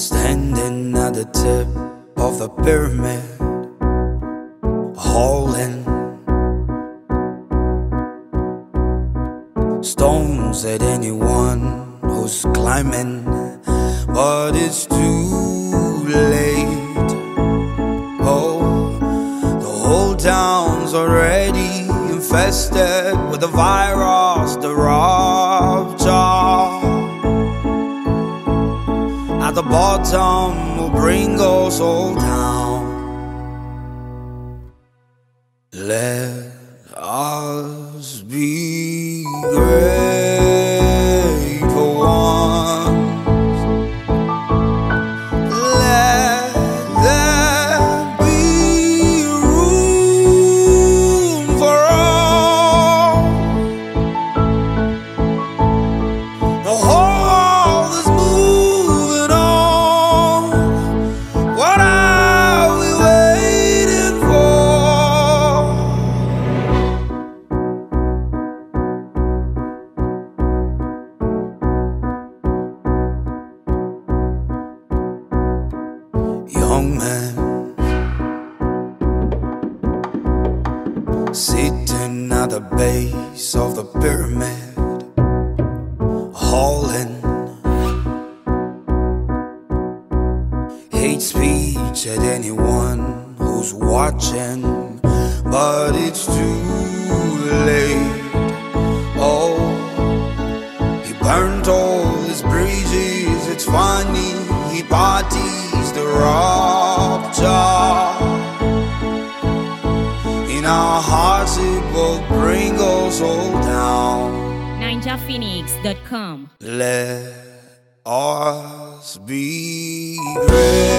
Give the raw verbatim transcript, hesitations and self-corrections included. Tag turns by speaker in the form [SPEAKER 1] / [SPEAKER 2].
[SPEAKER 1] Standing at the tip of the pyramid, hauling stones at anyone who's climbing, but it's too late. Oh, the whole town's already infested with the virus, the rupture. At the bottom will bring us all down. Let us be grateful ones. Let there be room for all. The whole is moving on. What are we waiting for? Young man sitting at the base of the pyramid, hauling hate speech at anyone who's watching, but it's too late. Oh, he burnt all his bridges, it's funny, he parties the rupture. In our hearts it will bring us all down.
[SPEAKER 2] ninja phoenix dot com.
[SPEAKER 1] Let us be great.